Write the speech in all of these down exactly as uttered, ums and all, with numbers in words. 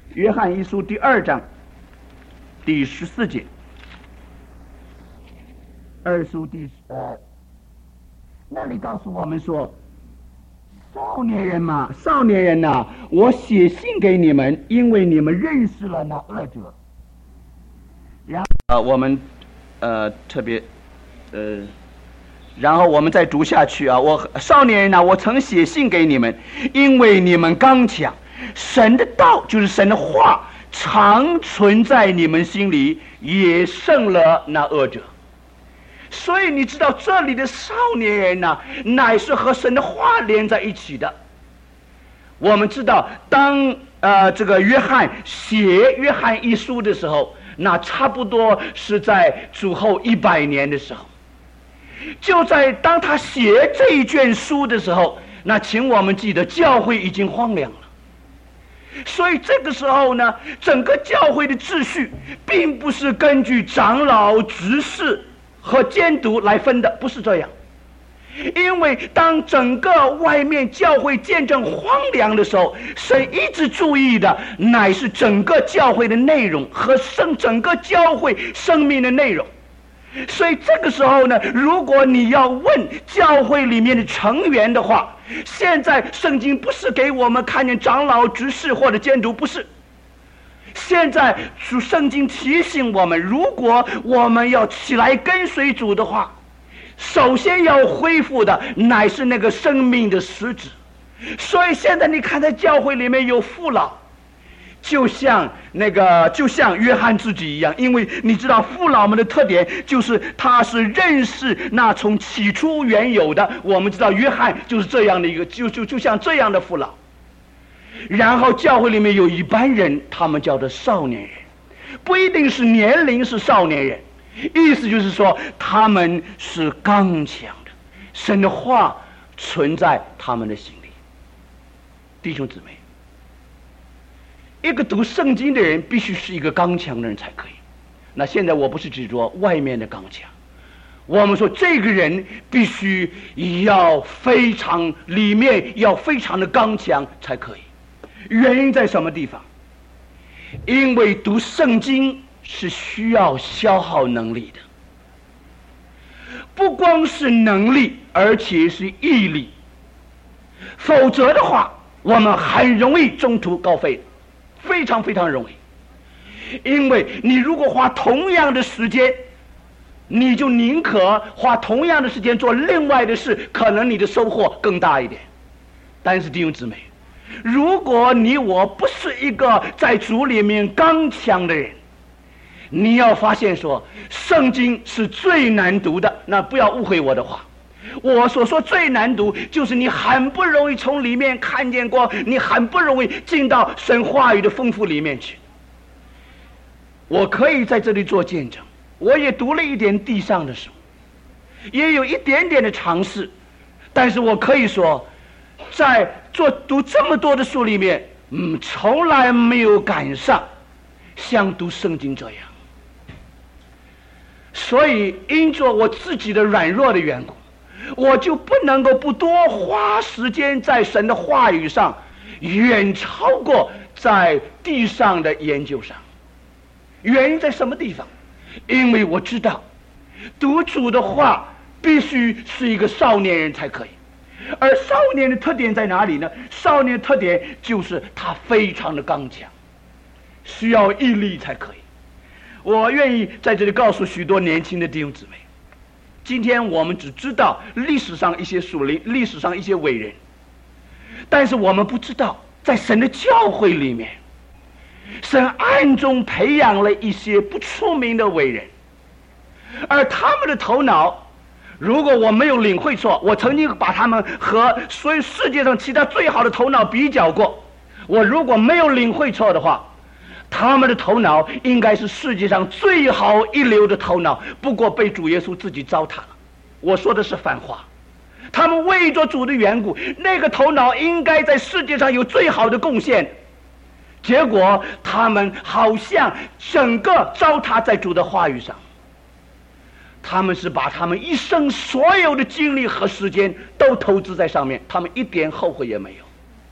约翰一书第二章第十四节，二书第呃，那里告诉我们说，少年人嘛，少年人呐、啊，我写信给你们，因为你们认识了那恶者。然后呃，我们呃特别呃，然后我们再读下去啊，我少年人呐、啊，我曾写信给你们，因为你们刚强。神的道就是神的话，常存在你们心里，也胜了那恶者。所以你知道，这里的少年人呢、啊，乃是和神的话连在一起的。我们知道，当呃这个约翰写约翰一书的时候，那差不多是在主后一百年的时候。就在当他写这一卷书的时候，那请我们记得，教会已经荒凉了。所以这个时候呢，整个教会的秩序并不是根据长老、执事和监督来分的，不是这样。因为当整个外面教会见证荒凉的时候，神一直注意的乃是整个教会的内容和生整个教会生命的内容。所以这个时候呢，如果你要问教会里面的成员的话，现在圣经不是给我们看见长老、执事或者监督，不是。现在主圣经提醒我们，如果我们要起来跟随主的话，首先要恢复的乃是那个生命的实质。所以现在你看在教会里面有父老，就像那个就像约翰自己一样，因为你知道父老们的特点就是他是认识那从起初原有的。我们知道约翰就是这样的一个，就就就像这样的父老。然后教会里面有一般人，他们叫做少年人，不一定是年龄是少年人，意思就是说他们是刚强的，神的话存在他们的心里。弟兄姊妹，一个读圣经的人必须是一个刚强的人才可以。那现在我不是指着外面的刚强，我们说这个人必须要非常里面要非常的刚强才可以。原因在什么地方？因为读圣经是需要消耗能力的，不光是能力，而且是毅力。否则的话，我们很容易中途告废，非常非常容易。因为你如果花同样的时间，你就宁可花同样的时间做另外的事，可能你的收获更大一点。但是弟兄姊妹，如果你我不是一个在主里面刚强的人，你要发现说圣经是最难读的。那不要误会我的话，我所说最难读，就是你很不容易从里面看见光，你很不容易进到神话语的丰富里面去。我可以在这里做见证，我也读了一点地上的书，也有一点点的尝试，但是我可以说在做读这么多的书里面，嗯，从来没有赶上像读圣经这样。所以因着我自己的软弱的缘故，我就不能够不多花时间在神的话语上，远超过在地上的研究上。原因在什么地方？因为我知道读主的话必须是一个少年人才可以。而少年的特点在哪里呢？少年的特点就是他非常的刚强，需要毅力才可以。我愿意在这里告诉许多年轻的弟兄姊妹，今天我们只知道历史上一些属灵，历史上一些伟人，但是我们不知道在神的教会里面，神暗中培养了一些不出名的伟人，而他们的头脑，如果我没有领会错，我曾经把他们和所有世界上其他最好的头脑比较过，我如果没有领会错的话，他们的头脑应该是世界上最好一流的头脑，不过被主耶稣自己糟蹋了。我说的是反话，他们为着主的缘故，那个头脑应该在世界上有最好的贡献，结果他们好像整个糟蹋在主的话语上。他们是把他们一生所有的精力和时间都投资在上面，他们一点后悔也没有。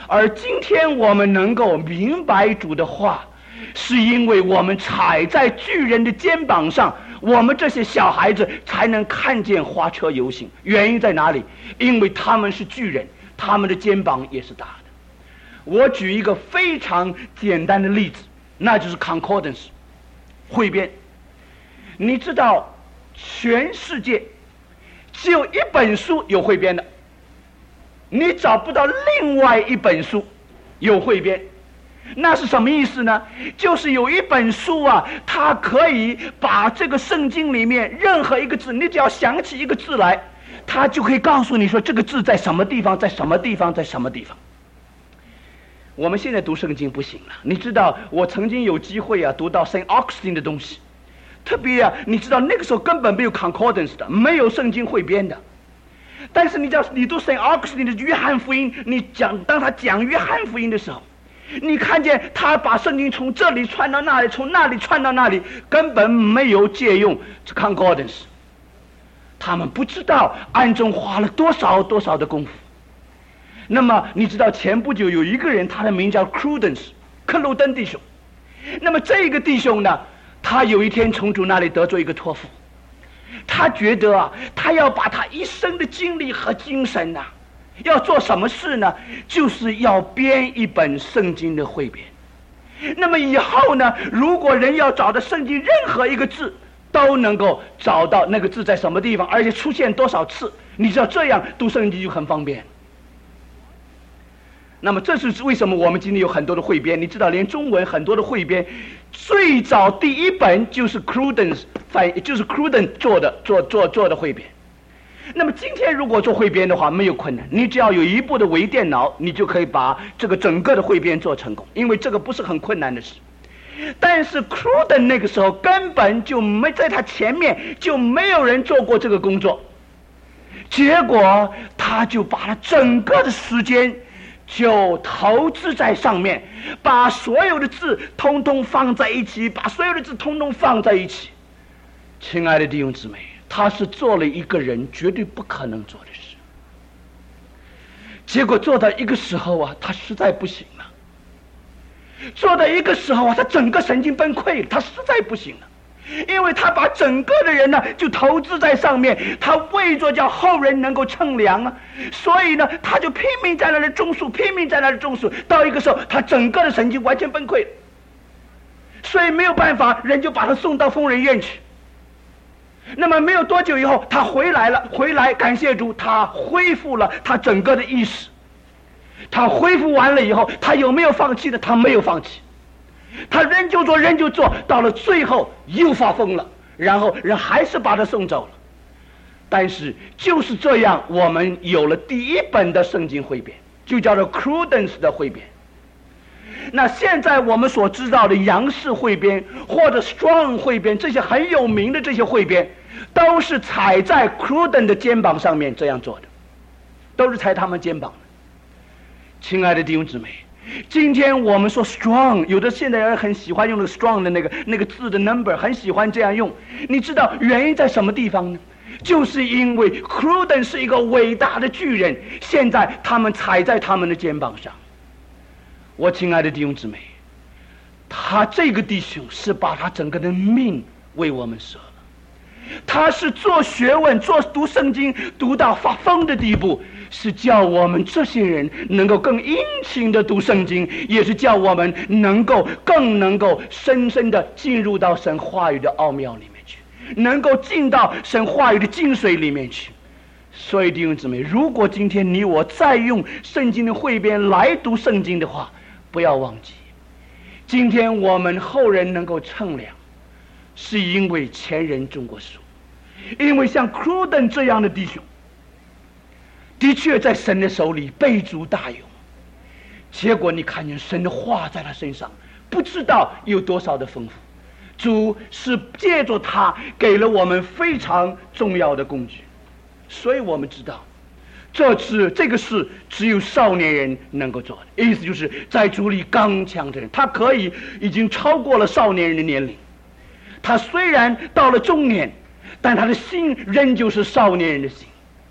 而今天我们能够明白主的话，是因为我们踩在巨人的肩膀上，我们这些小孩子才能看见花车游行。原因在哪里？因为他们是巨人，他们的肩膀也是大的。我举一个非常简单的例子，那就是 concordance 汇编。你知道全世界只有一本书有汇编的，你找不到另外一本书有汇编。那是什么意思呢？就是有一本书啊，它可以把这个圣经里面任何一个字，你只要想起一个字来，它就可以告诉你说这个字在什么地方，在什么地方，在什么地方。我们现在读圣经不行了，你知道我曾经有机会啊读到 Saint Augustine 的东西，特别啊，你知道那个时候根本没有 concordance 的，没有圣经汇编的。但是你知道，你读 Saint Augustine 的约翰福音，你讲当他讲约翰福音的时候，你看见他把圣经从这里传到那里，从那里传到那里，根本没有借用 concordance。他们不知道暗中花了多少多少的功夫。那么你知道前不久有一个人，他的名叫 Crudence 克鲁登弟兄。那么这个弟兄呢，他有一天从主那里得做一个托付，他觉得啊，他要把他一生的精力和精神呐、啊，要做什么事呢？就是要编一本圣经的汇编。那么以后呢，如果人要找到圣经任何一个字，都能够找到那个字在什么地方，而且出现多少次，你知道这样读圣经就很方便。那么这是为什么我们今天有很多的汇编？你知道，连中文很多的汇编，最早第一本就是 Cruden 翻，就是 Cruden 做的做做做的汇编。那么今天如果做汇编的话，没有困难，你只要有一部的微电脑，你就可以把这个整个的汇编做成功，因为这个不是很困难的事。但是 Cruden 那个时候根本就没在他前面就没有人做过这个工作，结果他就把他整个的时间就投资在上面，把所有的字通通放在一起，把所有的字通通放在一起。亲爱的弟兄姊妹，他是做了一个人绝对不可能做的事，结果做到一个时候啊，他实在不行了。做到一个时候啊，他整个神经崩溃了，他实在不行了。因为他把整个的人呢就投资在上面，他为着叫后人能够乘凉啊，所以呢他就拼命在那里种树，拼命在那里种树，到一个时候他整个的神经完全崩溃了，所以没有办法，人就把他送到疯人院去。那么没有多久以后他回来了，回来感谢主，他恢复了他整个的意识。他恢复完了以后，他有没有放弃的？他没有放弃，他人就做人就做，到了最后又发疯了，然后人还是把他送走了。但是就是这样，我们有了第一本的圣经汇编，就叫做 Crudence 的汇编。那现在我们所知道的杨氏汇编或者 Strong 汇编，这些很有名的这些汇编，都是踩在 Cruden 的肩膀上面这样做的，都是踩他们肩膀的。亲爱的弟兄姊妹，今天我们说 strong， 有的现代人很喜欢用那个 strong 的那个那个字的 number， 很喜欢这样用。你知道原因在什么地方呢？就是因为 Cruden 是一个伟大的巨人，现在他们踩在他们的肩膀上。我亲爱的弟兄姊妹，他这个弟兄是把他整个的命为我们舍了。他是做学问，做读圣经读到发疯的地步，是叫我们这些人能够更殷勤的读圣经，也是叫我们能够更能够深深的进入到神话语的奥妙里面去，能够进到神话语的精髓里面去。所以弟兄姊妹，如果今天你我再用圣经的汇编来读圣经的话，不要忘记，今天我们后人能够乘凉，是因为前人种过树，因为像 Cruden 这样的弟兄，的确在神的手里被主大用，结果你看见神的话在他身上不知道有多少的丰富。主是借着他给了我们非常重要的工具，所以我们知道这是这个事只有少年人能够做的，意思就是在主里刚强的人，他可以已经超过了少年人的年龄，他虽然到了中年，但他的心仍旧是少年人的心。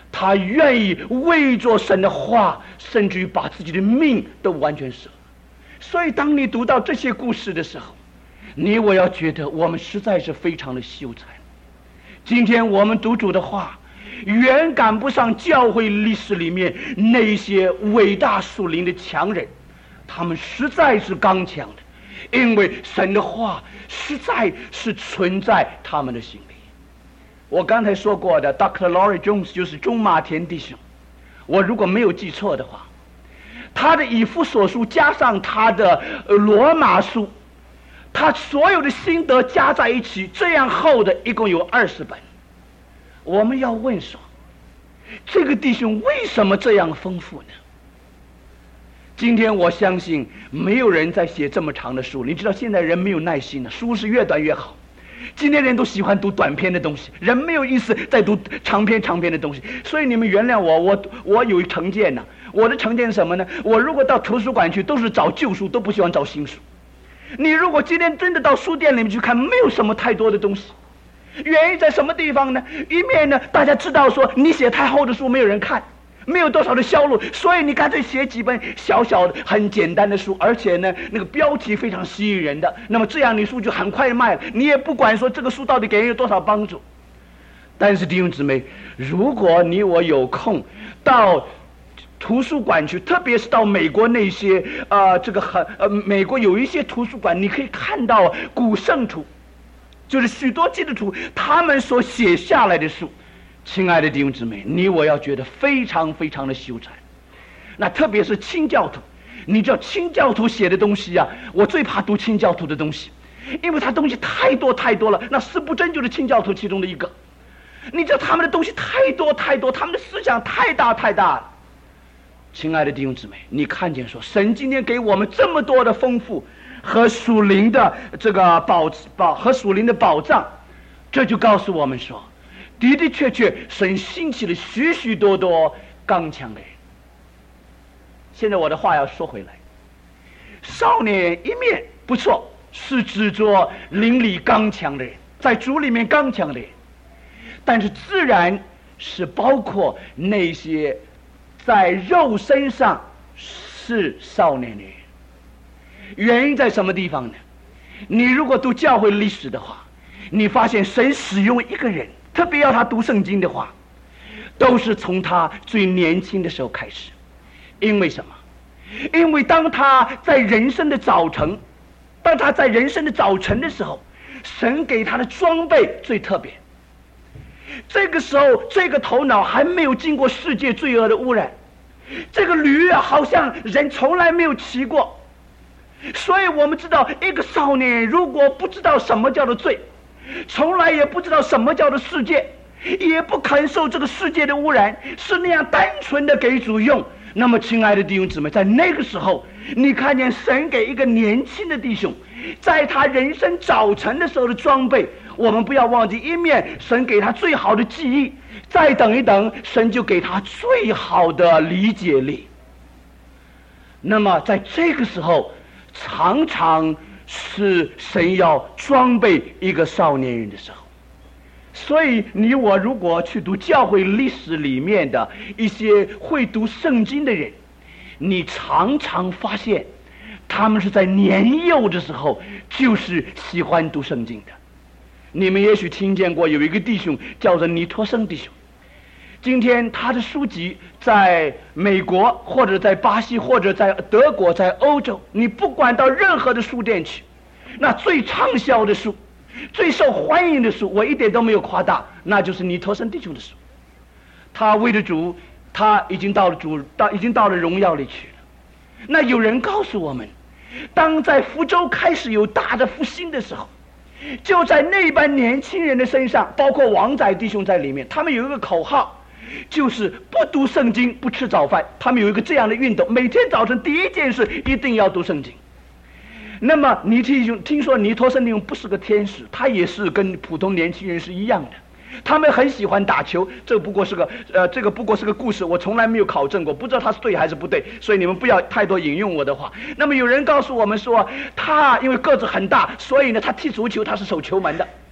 他愿意为着神的话，甚至于把自己的命都完全舍了。所以当你读到这些故事的时候，你我要觉得我们实在是非常的羞惭。今天我们读主的话，远赶不上教会历史里面那些伟大属灵的强人，他们实在是刚强的，因为神的话实在是存在他们的心里。我刚才说过的 Doctor Laurie Jones 就是中马田弟兄，我如果没有记错的话，他的以弗所书加上他的罗马书，他所有的心得加在一起，这样厚的一共有二十本。我们要问说，这个弟兄为什么这样丰富呢？今天我相信没有人在写这么长的书，你知道现在人没有耐心了，书是越短越好。今天人都喜欢读短篇的东西，人没有意思在读长篇长篇的东西。所以你们原谅我，我我有成见呢、啊。我的成见是什么呢？我如果到图书馆去，都是找旧书，都不喜欢找新书。你如果今天真的到书店里面去看，没有什么太多的东西。原因在什么地方呢？一面呢，大家知道说你写太厚的书没有人看，没有多少的销路，所以你干脆写几本小小的很简单的书，而且呢那个标题非常吸引人的，那么这样你书就很快卖了，你也不管说这个书到底给人有多少帮助。但是弟兄姊妹，如果你我有空到图书馆去，特别是到美国那些呃这个很呃美国有一些图书馆，你可以看到古圣徒，就是许多基督徒他们所写下来的书。亲爱的弟兄姊妹，你我要觉得非常非常的羞惭。那特别是清教徒，你知道清教徒写的东西啊，我最怕读清教徒的东西，因为他东西太多太多了。那司布真就是清教徒其中的一个，你知道他们的东西太多太多，他们的思想太大太大了。亲爱的弟兄姊妹，你看见说神今天给我们这么多的丰富和属灵的这个宝宝和属灵的宝藏，这就告诉我们说，的的确确神兴起了许许多多刚强的人。现在我的话要说回来，少年人一面不错，是指着灵里刚强的人，在主里面刚强的人，但是自然是包括那些在肉身上是少年人。原因在什么地方呢？你如果读教会历史的话，你发现神使用一个人，特别要他读圣经的话，都是从他最年轻的时候开始。因为什么？因为当他在人生的早晨，当他在人生的早晨的时候，神给他的装备最特别。这个时候这个头脑还没有经过世界罪恶的污染，这个驴啊好像人从来没有骑过。所以我们知道，一个少年如果不知道什么叫做罪，从来也不知道什么叫做世界，也不肯受这个世界的污染，是那样单纯的给主用，那么亲爱的弟兄姊妹，在那个时候你看见神给一个年轻的弟兄在他人生早晨的时候的装备，我们不要忘记，一面神给他最好的记忆，再等一等神就给他最好的理解力。那么在这个时候常常是神要装备一个少年人的时候。所以你我如果去读教会历史里面的一些会读圣经的人，你常常发现他们是在年幼的时候就是喜欢读圣经的。你们也许听见过有一个弟兄叫做尼托生弟兄，今天他的书籍在美国或者在巴西或者在德国在欧洲，你不管到任何的书店去，那最畅销的书最受欢迎的书，我一点都没有夸大，那就是尼托生弟兄的书。他为了主，他已经到了主到已经到了荣耀里去了。那有人告诉我们，当在福州开始有大的复兴的时候，就在那班年轻人的身上，包括王仔弟兄在里面，他们有一个口号，就是不读圣经不吃早饭。他们有一个这样的运动，每天早晨第一件事一定要读圣经。那么尼弟兄听说尼托生弟兄不是个天使，他也是跟普通年轻人是一样的，他们很喜欢打球。这不过是个呃，这个不过是个故事，我从来没有考证过，不知道他是对还是不对，所以你们不要太多引用我的话。那么有人告诉我们说，他因为个子很大，所以呢他踢足球他是守球门的。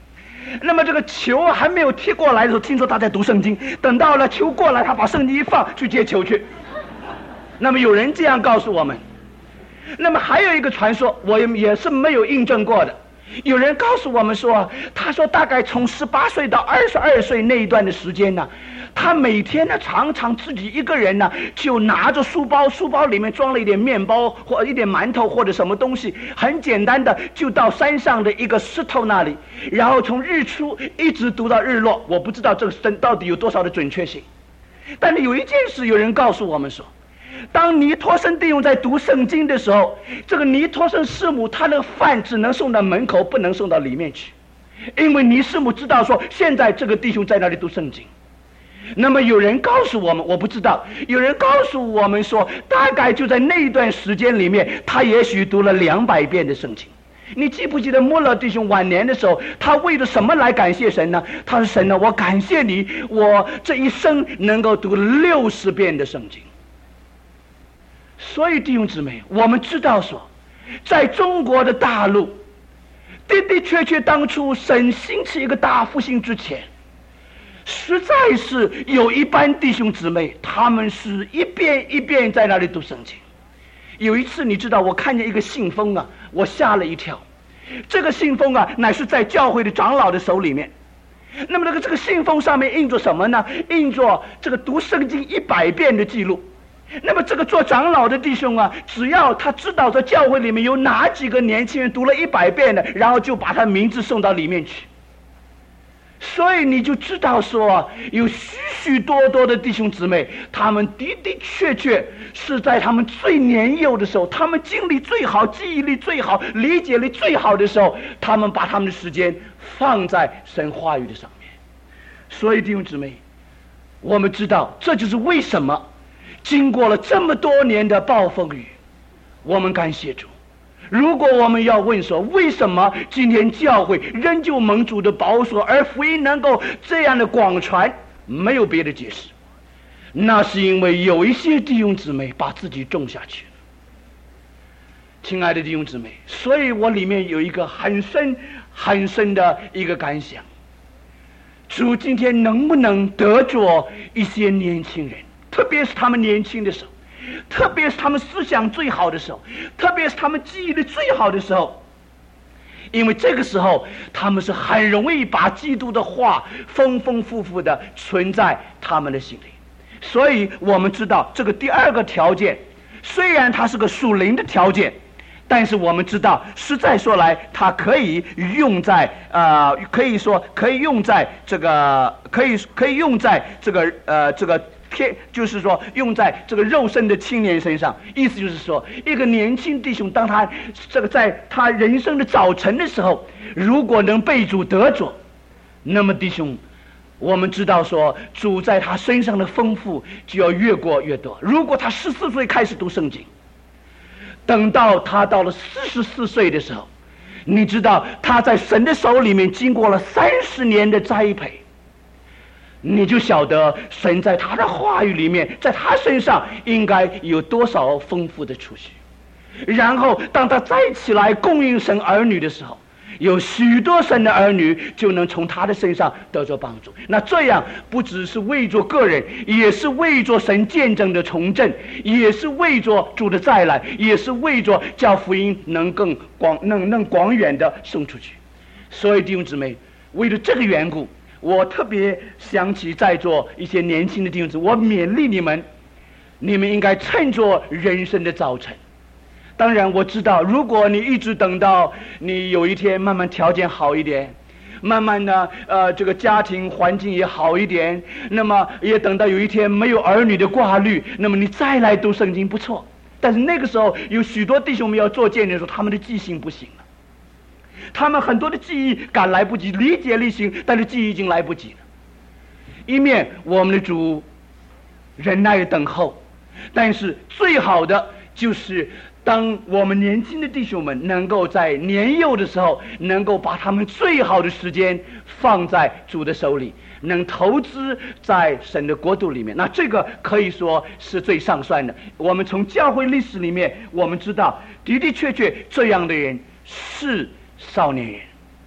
那么这个球还没有踢过来的时候，听说他在读圣经，等到了球过来，他把圣经一放，去接球去。那么有人这样告诉我们。那么还有一个传说，我也是没有印证过的。有人告诉我们说，他说大概从十八岁到二十二岁那一段的时间呢，他每天呢常常自己一个人呢就拿着书包，书包里面装了一点面包或一点馒头或者什么东西，很简单的就到山上的一个石头那里，然后从日出一直读到日落。我不知道这个真到底有多少的准确性，但是有一件事有人告诉我们说，当尼托生弟兄在读圣经的时候，这个尼托生师母他的饭只能送到门口，不能送到里面去，因为尼师母知道说现在这个弟兄在那里读圣经。那么有人告诉我们，我不知道，有人告诉我们说，大概就在那一段时间里面，他也许读了两百遍的圣经。你记不记得穆勒弟兄晚年的时候，他为了什么来感谢神呢？他说：神呢，我感谢你，我这一生能够读六十遍的圣经。所以弟兄姊妹，我们知道说，在中国的大陆，的的确确当初神兴起一个大复兴之前，实在是有一班弟兄姊妹，他们是一遍一遍在那里读圣经。有一次你知道，我看见一个信封啊，我吓了一跳。这个信封啊，乃是在教会的长老的手里面。那么这个这个信封上面印着什么呢？印着这个读圣经一百遍的记录。那么这个做长老的弟兄啊，只要他知道在教会里面有哪几个年轻人读了一百遍的，然后就把他名字送到里面去。所以你就知道说，有许许多多的弟兄姊妹，他们的的确确是在他们最年幼的时候，他们精力最好、记忆力最好、理解力最好的时候，他们把他们的时间放在神话语的上面。所以弟兄姊妹，我们知道这就是为什么经过了这么多年的暴风雨，我们感谢主。如果我们要问说，为什么今天教会仍旧蒙主的保守，而福音能够这样的广传，没有别的解释，那是因为有一些弟兄姊妹把自己种下去了。亲爱的弟兄姊妹，所以我里面有一个很深很深的一个感想，主今天能不能得着一些年轻人，特别是他们年轻的时候，特别是他们思想最好的时候，特别是他们记忆力最好的时候，因为这个时候他们是很容易把基督的话丰丰富富的存在他们的心里。所以我们知道这个第二个条件，虽然它是个属灵的条件，但是我们知道实在说来，它可以用在呃，可以说可以用在这个，可以可以用在这个呃这个。就是说用在这个肉身的青年身上，意思就是说，一个年轻弟兄，当他这个在他人生的早晨的时候，如果能被主得着，那么弟兄，我们知道说主在他身上的丰富就要越过越多。如果他十四岁开始读圣经，等到他到了四十四岁的时候，你知道他在神的手里面经过了三十年的栽培，你就晓得神在他的话语里面，在他身上应该有多少丰富的储蓄。然后当他再起来供应神儿女的时候，有许多神的儿女就能从他的身上得着帮助。那这样不只是为着个人，也是为着神见证的重振，也是为着主的再来，也是为着叫福音能更广能能广远的送出去。所以弟兄姊妹，为了这个缘故，我特别想起在座一些年轻的弟兄姊妹，我勉励你们，你们应该趁着人生的早晨。当然我知道，如果你一直等到你有一天慢慢条件好一点，慢慢的呃这个家庭环境也好一点，那么也等到有一天没有儿女的挂虑，那么你再来读圣经不错。但是那个时候有许多弟兄们要做见证说，他们的记性不行了，他们很多的记忆赶来不及，理解力行，但是记忆已经来不及了。一面我们的主忍耐等候，但是最好的就是当我们年轻的弟兄们能够在年幼的时候，能够把他们最好的时间放在主的手里，能投资在神的国度里面，那这个可以说是最上算的。我们从教会历史里面我们知道，的的确确这样的人是少年人。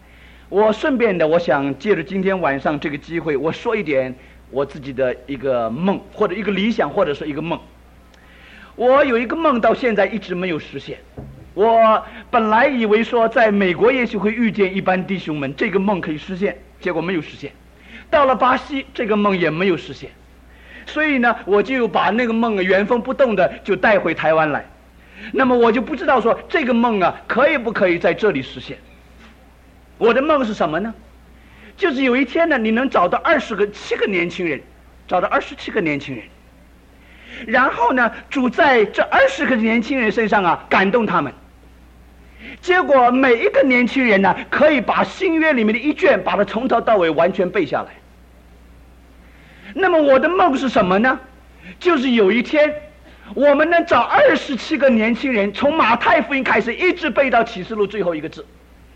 我顺便的，我想借着今天晚上这个机会，我说一点我自己的一个梦，或者一个理想，或者是一个梦。我有一个梦到现在一直没有实现。我本来以为说在美国也许会遇见一般弟兄们，这个梦可以实现，结果没有实现。到了巴西，这个梦也没有实现。所以呢，我就把那个梦啊原封不动的就带回台湾来。那么我就不知道说这个梦啊可以不可以在这里实现。我的梦是什么呢？就是有一天呢，你能找到二十个七个年轻人，找到二十七个年轻人，然后呢，主在这二十个年轻人身上啊感动他们。结果每一个年轻人呢，可以把新约里面的一卷，把它从头到尾完全背下来。那么我的梦是什么呢？就是有一天，我们能找二十七个年轻人，从马太福音开始，一直背到启示录最后一个字。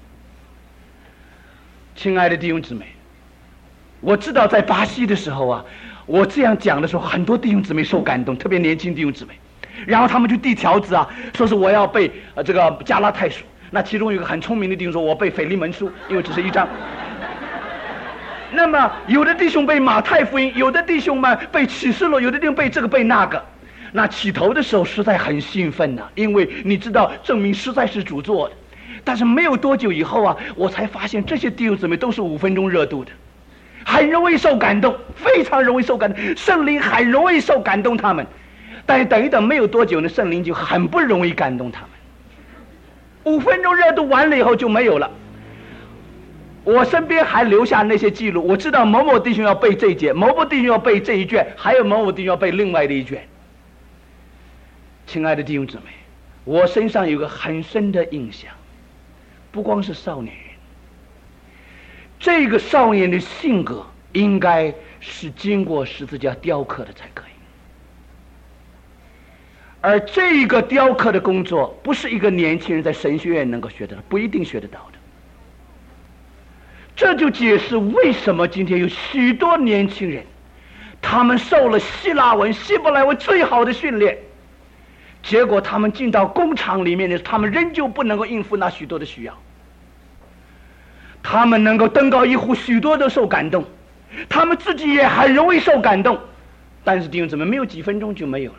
亲爱的弟兄姊妹，我知道在巴西的时候啊，我这样讲的时候，很多弟兄姊妹受感动，特别年轻弟兄姊妹，然后他们就递条子啊，说是我要背呃这个加拉太书。那其中有一个很聪明的弟兄说，我背腓利门书，因为只是一章。那么有的弟兄背马太福音，有的弟兄们背启示录，有的弟兄背这个背那个。那起头的时候实在很兴奋呐、啊，因为你知道证明实在是主做的。但是没有多久以后啊，我才发现这些弟兄姊妹都是五分钟热度的，很容易受感动，非常容易受感动，圣灵很容易受感动他们。但是等一等，没有多久呢，圣灵就很不容易感动他们。五分钟热度完了以后就没有了。我身边还留下那些记录，我知道某某弟兄要背这一节，某某弟兄要背这一卷，还有某某弟兄要背另外的一卷。亲爱的弟兄姊妹，我身上有个很深的印象，不光是少年人，这个少年的性格应该是经过十字架雕刻的才可以。而这个雕刻的工作不是一个年轻人在神学院能够学得到，不一定学得到的。这就解释为什么今天有许多年轻人，他们受了希腊文、希伯来文最好的训练，结果他们进到工厂里面的，他们仍旧不能够应付那许多的需要。他们能够登高一呼，许多都受感动，他们自己也很容易受感动，但是弟兄姊妹，没有几分钟就没有了。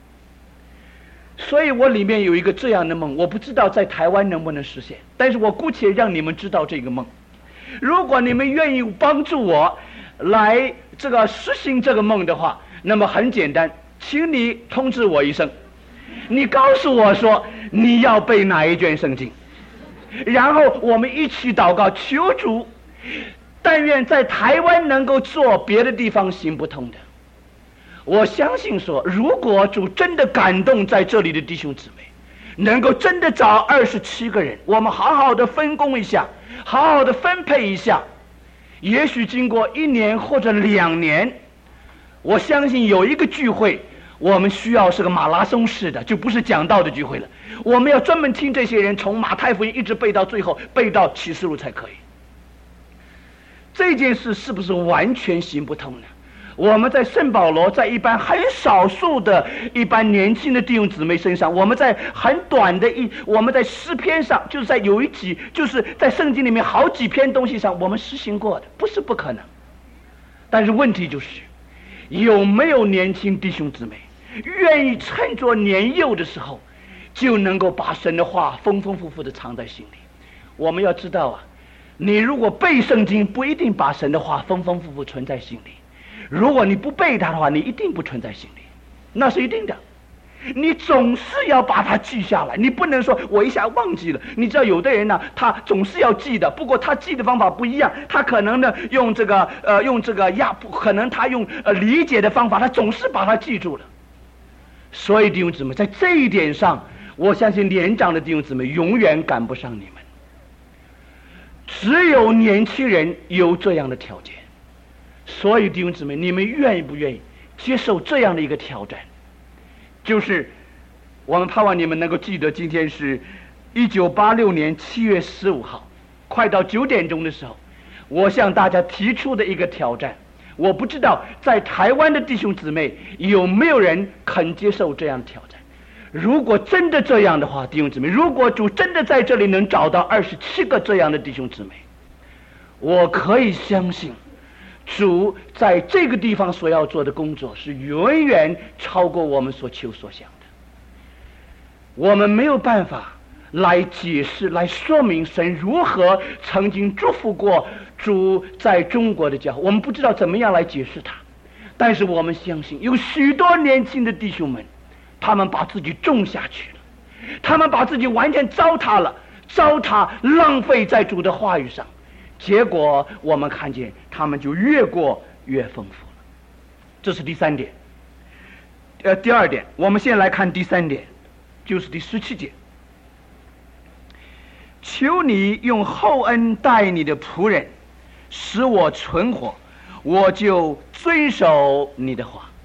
所以我里面有一个这样的梦，我不知道在台湾能不能实现，但是我姑且让你们知道这个梦。如果你们愿意帮助我来这个实行这个梦的话，那么很简单，请你通知我一声，你告诉我说你要背哪一卷圣经，然后我们一起祷告，求主但愿在台湾能够做，别的地方行不通的。我相信说，如果主真的感动在这里的弟兄姊妹，能够真的找二十七个人，我们好好的分工一下，好好的分配一下，也许经过一年或者两年，我相信有一个聚会，我们需要是个马拉松式的，就不是讲道的聚会了。我们要专门听这些人从马太福音一直背到最后，背到启示录才可以。这件事是不是完全行不通呢？我们在圣保罗，在一般很少数的一般年轻的弟兄姊妹身上，我们在很短的一，我们在诗篇上，就是在有一集，就是在圣经里面好几篇东西上，我们实行过的，不是不可能。但是问题就是，有没有年轻弟兄姊妹愿意趁着年幼的时候，就能够把神的话丰丰富富的藏在心里？我们要知道啊，你如果背圣经，不一定把神的话丰丰富富存在心里。如果你不背它的话，你一定不存在心里，那是一定的。你总是要把它记下来，你不能说我一下忘记了。你知道有的人呢，他总是要记的，不过他记的方法不一样，他可能呢用这个呃用这个压，可能他用呃理解的方法，他总是把它记住了。所以弟兄姊妹，在这一点上，我相信年长的弟兄姊妹永远赶不上你们。只有年轻人有这样的条件。所以弟兄姊妹，你们愿意不愿意接受这样的一个挑战？就是我们盼望你们能够记得，今天是一九八六年七月十五号，快到九点钟的时候，我向大家提出的一个挑战。我不知道在台湾的弟兄姊妹有没有人肯接受这样的挑战。如果真的这样的话，弟兄姊妹，如果主真的在这里能找到二十七个这样的弟兄姊妹， 我可以相信主在这个地方所要做的工作是远远超过我们所求所想的。我们没有办法来解释来说明神如何曾经祝福过主在中国的教会，我们不知道怎么样来解释它，但是我们相信有许多年轻的弟兄们，他们把自己种下去了，他们把自己完全糟蹋了，糟蹋浪费在主的话语上，结果我们看见他们就越过越丰富了。这是第三点。呃，第二点，我们先来看第三点，就是第十七节。求你用厚恩待你的仆人，使我存活，我就遵守你的话。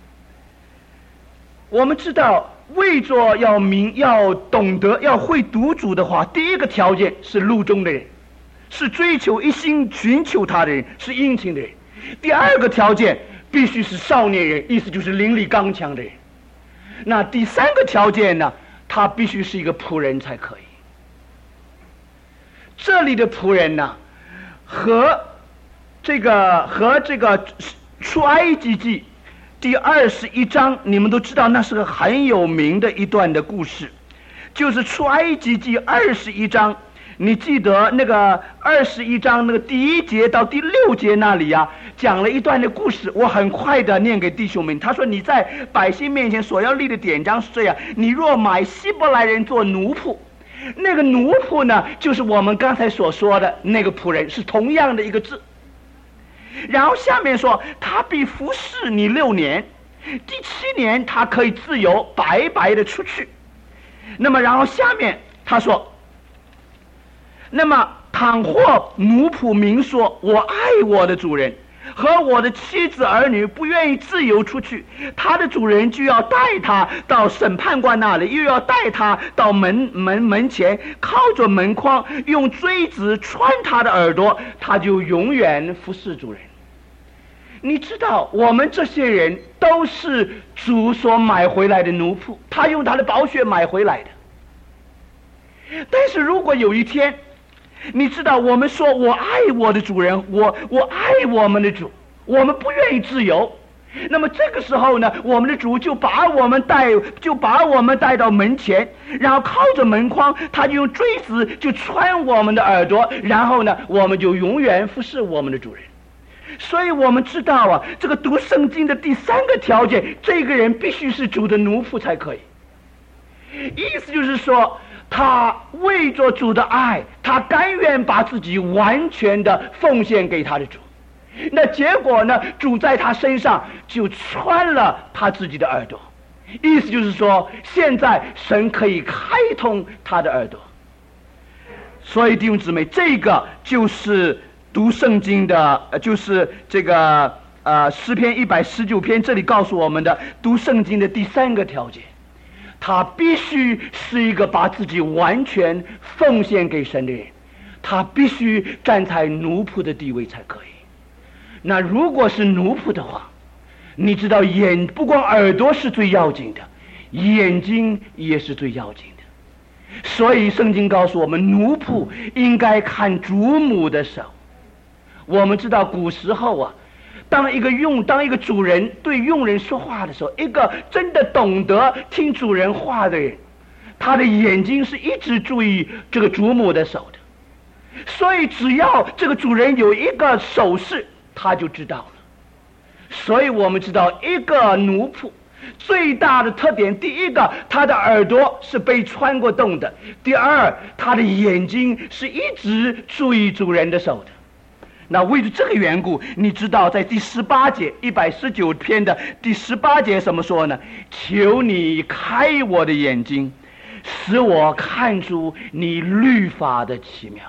我们知道为着要明要懂得要会读主的话，第一个条件是路中的人，是追求一心寻求他的人，是殷勤的人。第二个条件必须是少年人，意思就是灵力刚强的人。那第三个条件呢，他必须是一个仆人才可以。这里的仆人呢，和这个和这个出埃及记第二十一章，你们都知道那是个很有名的一段的故事，就是出埃及记二十一章。你记得那个二十一章那个第一节到第六节那里啊，讲了一段的故事，我很快的念给弟兄们。他说，你在百姓面前所要立的典章是这样：你若买希伯来人做奴仆，那个奴仆呢，就是我们刚才所说的那个仆人，是同样的一个字。然后下面说，他必服侍你六年，第七年他可以自由白白的出去。那么然后下面他说，那么倘或奴仆明说，我爱我的主人，和我的妻子儿女不愿意自由出去，他的主人就要带他到审判官那里，又要带他到门门门前，靠着门框，用锥子穿他的耳朵，他就永远服侍主人。你知道我们这些人都是主所买回来的奴仆，他用他的宝血买回来的。但是如果有一天，你知道我们说我爱我的主人，我我爱我们的主，我们不愿意自由，那么这个时候呢，我们的主就把我们带就把我们带到门前，然后靠着门框，他就用锥子就穿我们的耳朵，然后呢，我们就永远服侍我们的主人。所以我们知道啊，这个读圣经的第三个条件，这个人必须是主的奴仆才可以。意思就是说，他为着主的爱，他甘愿把自己完全的奉献给他的主。那结果呢，主在他身上就穿了他自己的耳朵。意思就是说，现在神可以开通他的耳朵。所以弟兄姊妹，这个就是读圣经的，就是这个呃诗篇一百十九篇这里告诉我们的读圣经的第三个条件。他必须是一个把自己完全奉献给神的人，他必须站在奴仆的地位才可以。那如果是奴仆的话，你知道眼不光耳朵是最要紧的，眼睛也是最要紧的。所以圣经告诉我们，奴仆应该看主母的手。我们知道古时候啊，当一个用当一个主人对佣人说话的时候，一个真的懂得听主人话的人，他的眼睛是一直注意这个主母的手的。所以只要这个主人有一个手势，他就知道了。所以我们知道一个奴仆最大的特点，第一个，他的耳朵是被穿过洞的；第二，他的眼睛是一直注意主人的手的。那为了这个缘故，你知道在第十八节一百十九篇的第十八节怎么说呢？求你开我的眼睛，使我看出你律法的奇妙。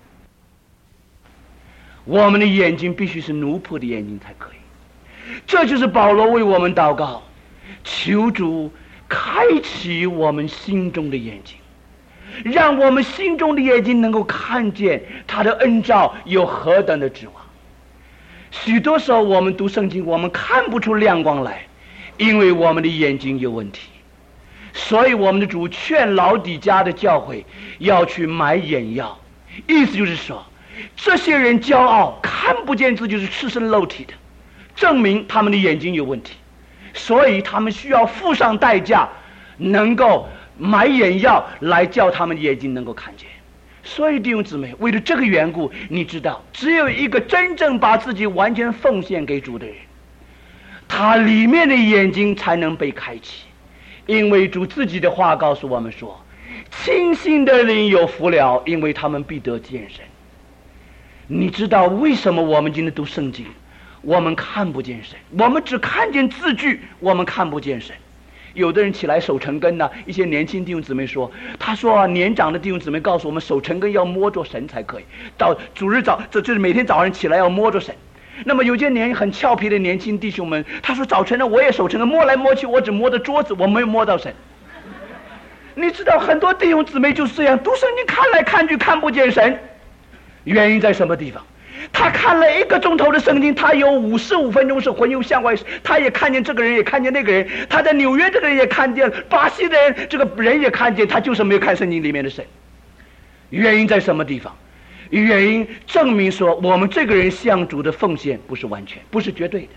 我们的眼睛必须是奴仆的眼睛才可以。这就是保罗为我们祷告，求主开启我们心中的眼睛，让我们心中的眼睛能够看见他的恩召有何等的指望。许多时候我们读圣经，我们看不出亮光来，因为我们的眼睛有问题。所以我们的主劝老底家的教会要去买眼药，意思就是说， 这些人骄傲，看不见自己是赤身露体的，证明他们的眼睛有问题，所以他们需要付上代价，能够买眼药来叫他们的眼睛能够看见。所以弟兄姊妹，为了这个缘故，你知道，只有一个真正把自己完全奉献给主的人，他里面的眼睛才能被开启。因为主自己的话告诉我们说，清心的灵有福了，因为他们必得见神。你知道为什么我们今天读圣经，我们看不见神，我们只看见字句，我们看不见神。有的人起来守晨更呢，一些年轻弟兄姊妹说，他说、啊、年长的弟兄姊妹告诉我们，守晨更要摸着神才可以，到主日早，这就是每天早上起来要摸着神。那么有些年很俏皮的年轻弟兄们，他说早晨呢我也守晨更，摸来摸去我只摸着桌子，我没有摸到神。你知道很多弟兄姊妹就是这样，读圣经看来看去看不见神，原因在什么地方？他看了一个钟头的圣经，他有五十五分钟是魂游向外，他也看见这个人，也看见那个人，他在纽约这个人也看见，巴西的人这个人也看见，他就是没有看圣经里面的神。原因在什么地方？原因证明说我们这个人向主的奉献不是完全，不是绝对的。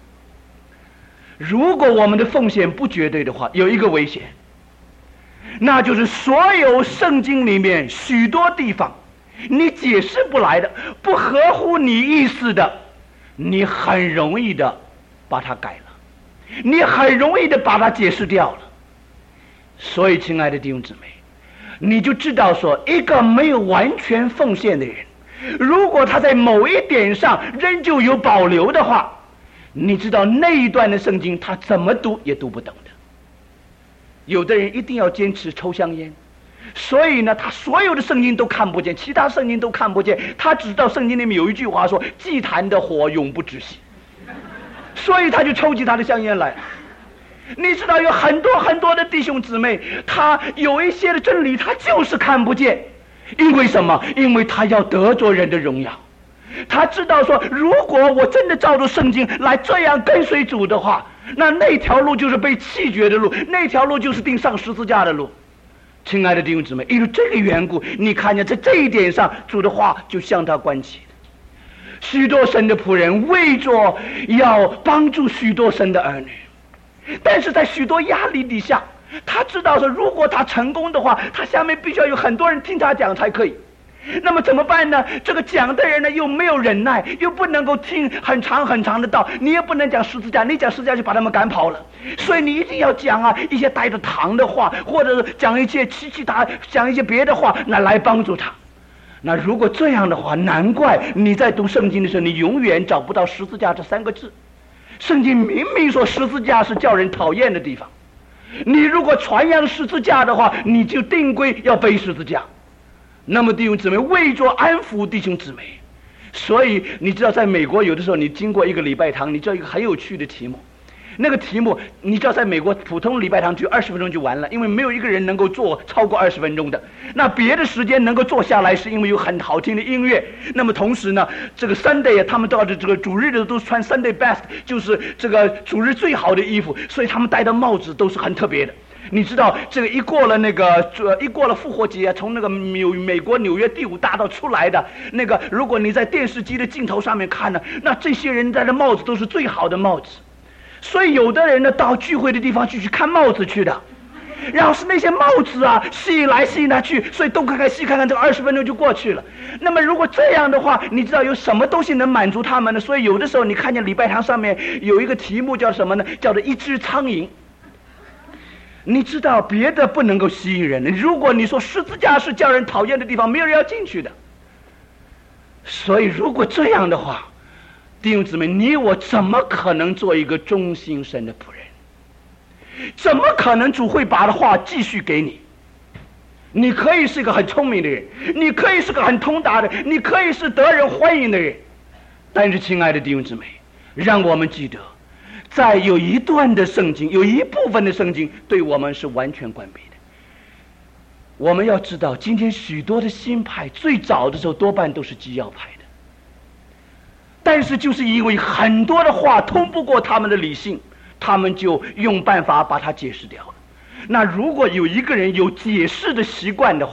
如果我们的奉献不绝对的话，有一个危险，那就是所有圣经里面许多地方你解释不来的，不合乎你意思的，你很容易的把它改了，你很容易的把它解释掉了。所以亲爱的弟兄姊妹，你就知道说，一个没有完全奉献的人，如果他在某一点上仍旧有保留的话，你知道那一段的圣经他怎么读也读不懂的。有的人一定要坚持抽香烟，所以呢他所有的圣经都看不见，其他圣经都看不见，他只知道圣经里面有一句话说祭坛的火永不止息，所以他就抽起他的香烟来。你知道有很多很多的弟兄姊妹，他有一些的真理他就是看不见，因为什么？因为他要得着人的荣耀。他知道说，如果我真的照着圣经来这样跟随主的话，那那条路就是被弃绝的路，那条路就是钉上十字架的路。亲爱的弟兄姊妹，因为这个缘故，你看见在这一点上主的话就向他关起。许多神的仆人为着要帮助许多神的儿女，但是在许多压力底下，他知道说如果他成功的话，他下面必须要有很多人听他讲才可以。那么怎么办呢？这个讲的人呢又没有忍耐，又不能够听很长很长的道，你也不能讲十字架，你讲十字架就把他们赶跑了。所以你一定要讲啊一些带着糖的话，或者是讲一些其其他讲一些别的话，那来帮助他。那如果这样的话，难怪你在读圣经的时候，你永远找不到十字架这三个字。圣经明明说十字架是叫人讨厌的地方，你如果传扬十字架的话，你就定规要背十字架。那么弟兄姊妹，为着安抚弟兄姊妹，所以你知道在美国有的时候你经过一个礼拜堂，你知道一个很有趣的题目，那个题目你知道在美国普通礼拜堂只有二十分钟就完了，因为没有一个人能够坐超过二十分钟的，那别的时间能够坐下来是因为有很好听的音乐。那么同时呢，这个 Sunday 他们到的这个主日的都穿 Sunday best， 就是这个主日最好的衣服，所以他们戴的帽子都是很特别的。你知道这个一过了那个一过了复活节，从那个纽美国纽约第五大道出来的那个，如果你在电视机的镜头上面看呢，那这些人戴的帽子都是最好的帽子。所以有的人呢到聚会的地方去去看帽子去的，然后是那些帽子啊吸来吸来去，所以东看看西看看，这个二十分钟就过去了。那么如果这样的话，你知道有什么东西能满足他们呢？所以有的时候你看见礼拜堂上面有一个题目叫什么呢？叫做一只苍蝇。你知道别的不能够吸引人，如果你说十字架是叫人讨厌的地方，没有人要进去的。所以如果这样的话，弟兄姊妹，你我怎么可能做一个忠心神的仆人？怎么可能主会把的话继续给你？你可以是一个很聪明的人，你可以是个很通达的，你可以是得人欢迎的人，但是亲爱的弟兄姊妹，让我们记得，在有一段的圣经，有一部分的圣经对我们是完全关闭的。我们要知道，今天许多的新派最早的时候多半都是基要派的，但是就是因为很多的话通不过他们的理性，他们就用办法把它解释掉了。那如果有一个人有解释的习惯的话，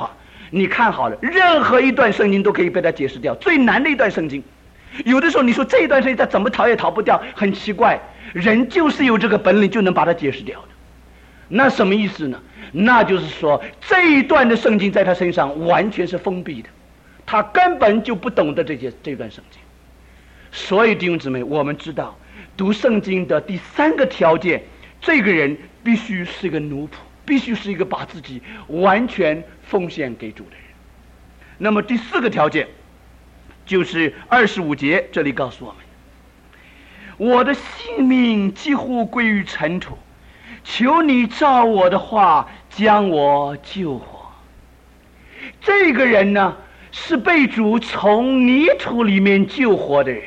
你看好了，任何一段圣经都可以被他解释掉，最难的一段圣经，有的时候你说这一段圣经他怎么逃也逃不掉，很奇怪，人就是有这个本领就能把它解释掉的。那什么意思呢？那就是说这一段的圣经在他身上完全是封闭的，他根本就不懂得这些这段圣经。所以弟兄姊妹，我们知道读圣经的第三个条件，这个人必须是一个奴仆，必须是一个把自己完全奉献给主的人。那么第四个条件就是二十五节，这里告诉我们，我的性命几乎归于尘土，求你照我的话将我救活。这个人呢，是被主从泥土里面救活的人。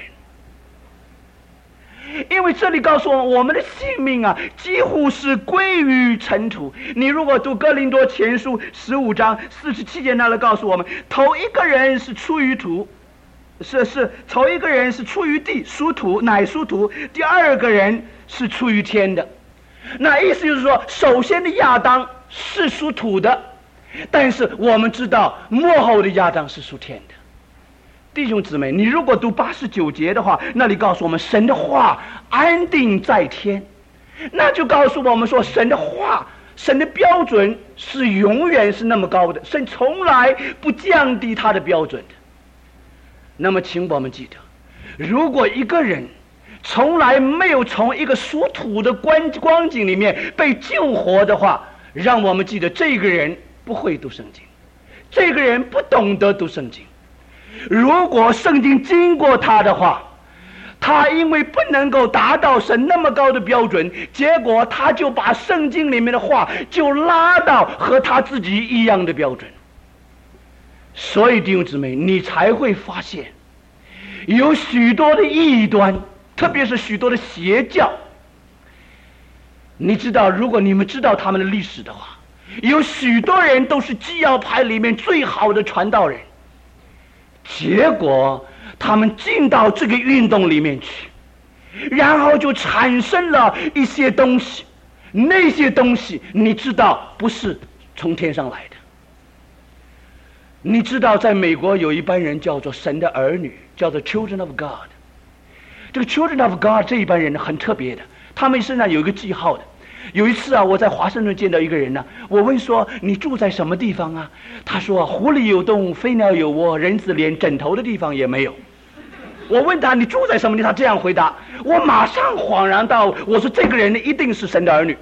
因为这里告诉我们，我们的性命啊，几乎是归于尘土。你如果读哥林多前书十五章四十七节那里告诉我们，头一个人是出于土，是是头一个人是出于地，属土，乃属土；第二个人是出于天的。那意思就是说，首先的亚当是属土的，但是我们知道末后的亚当是属天的。弟兄姊妹，你如果读八十九节的话，那里告诉我们神的话安定在天，那就告诉我们说神的话，神的标准是永远是那么高的，神从来不降低他的标准的。那么请我们记得，如果一个人从来没有从一个属土的光光景里面被救活的话，让我们记得这个人不会读圣经，这个人不懂得读圣经。如果圣经经过他的话，他因为不能够达到神那么高的标准，结果他就把圣经里面的话就拉到和他自己一样的标准。所以弟兄姊妹，你才会发现有许多的异端，特别是许多的邪教。你知道，如果你们知道他们的历史的话，有许多人都是基要派里面最好的传道人，结果他们进到这个运动里面去，然后就产生了一些东西，那些东西你知道不是从天上来的。你知道在美国有一班人叫做神的儿女，叫做 Children of God。 这个 Children of God 这一班人很特别的，他们身上有一个记号的。有一次啊，我在华盛顿见到一个人呢、啊，我问说你住在什么地方啊？他说狐狸有洞，飞鸟有窝，人子连枕头的地方也没有。我问他你住在什么地方，他这样回答，我马上恍然到，我说这个人一定是神的儿女，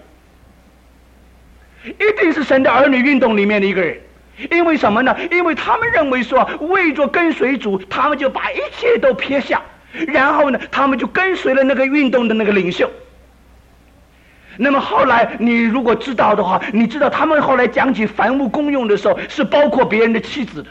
一定是神的儿女运动里面的一个人。因为什么呢？因为他们认为说为着跟随主，他们就把一切都撇下，然后呢他们就跟随了那个运动的那个领袖。那么后来你如果知道的话，你知道他们后来讲起凡物公用的时候，是包括别人的妻子的。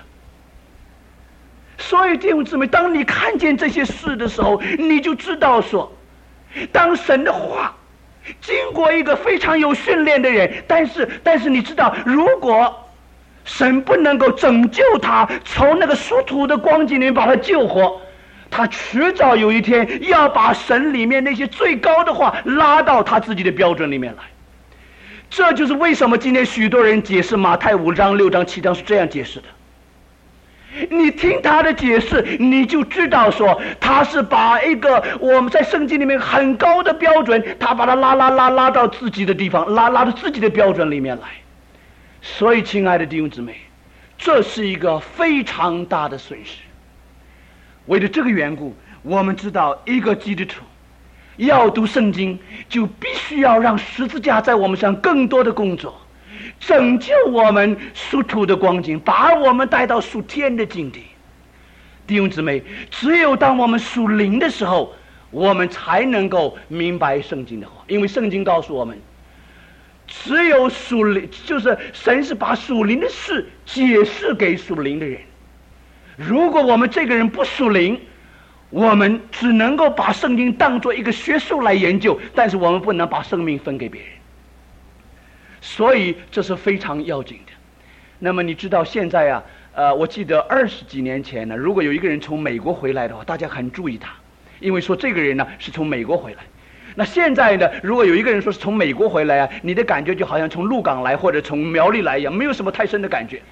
所以弟兄姊妹，当你看见这些事的时候，你就知道说，当神的话经过一个非常有训练的人，但是但是你知道，如果神不能够拯救他，从那个属土的光景里面把他救活，他迟早有一天要把神里面那些最高的话拉到他自己的标准里面来。这就是为什么今天许多人解释马太五章六章七章是这样解释的。你听他的解释，你就知道说他是把一个我们在圣经里面很高的标准，他把它拉拉拉拉到自己的地方，拉拉到自己的标准里面来。所以亲爱的弟兄姊妹，这是一个非常大的损失。为了这个缘故，我们知道一个基督徒要读圣经，就必须要让十字架在我们上更多的工作，拯救我们属土的光景，把我们带到属天的境地。弟兄姊妹，只有当我们属灵的时候，我们才能够明白圣经的话。因为圣经告诉我们，只有属灵，就是神是把属灵的事解释给属灵的人。如果我们这个人不属灵，我们只能够把圣经当作一个学术来研究，但是我们不能把生命分给别人。所以这是非常要紧的。那么你知道现在啊，呃，我记得二十几年前呢，如果有一个人从美国回来的话，大家很注意他，因为说这个人呢是从美国回来。那现在呢，如果有一个人说是从美国回来啊，你的感觉就好像从鹿港来或者从苗栗来一样，没有什么太深的感觉。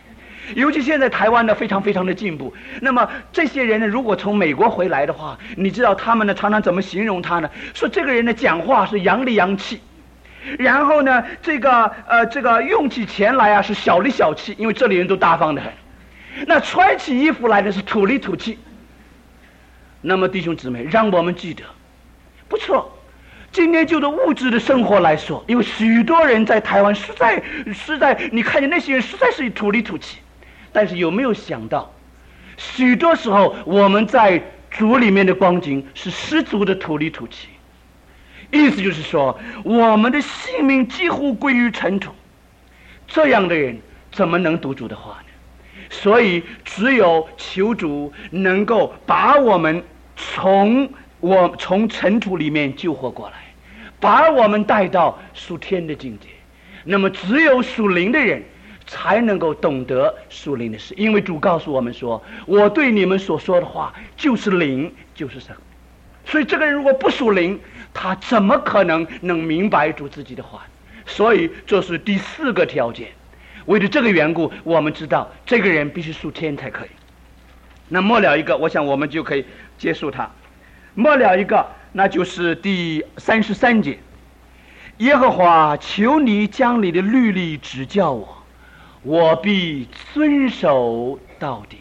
尤其现在台湾呢非常非常的进步。那么这些人呢，如果从美国回来的话，你知道他们呢常常怎么形容他呢？说这个人的讲话是洋里洋气，然后呢这个呃这个用起钱来啊是小里小气，因为这里人都大方的很。那穿起衣服来的是土里土气。那么弟兄姊妹，让我们记得，不错。今天就着物质的生活来说，因为许多人在台湾实在实在，你看见那些人实在是土里土气。但是有没有想到，许多时候我们在主里面的光景是十足的土里土气。意思就是说，我们的性命几乎归于尘土。这样的人怎么能读主的话呢？所以只有求主能够把我们从我从尘土里面救活过来，把我们带到属天的境界。那么只有属灵的人才能够懂得属灵的事，因为主告诉我们说，我对你们所说的话就是灵就是神。所以这个人如果不属灵，他怎么可能能明白主自己的话？所以这是第四个条件。为了这个缘故，我们知道这个人必须属天才可以。那末了一个，我想我们就可以结束它。末了一个，那就是第三十三节，耶和华求你将你的律例指教我，我必遵守到底。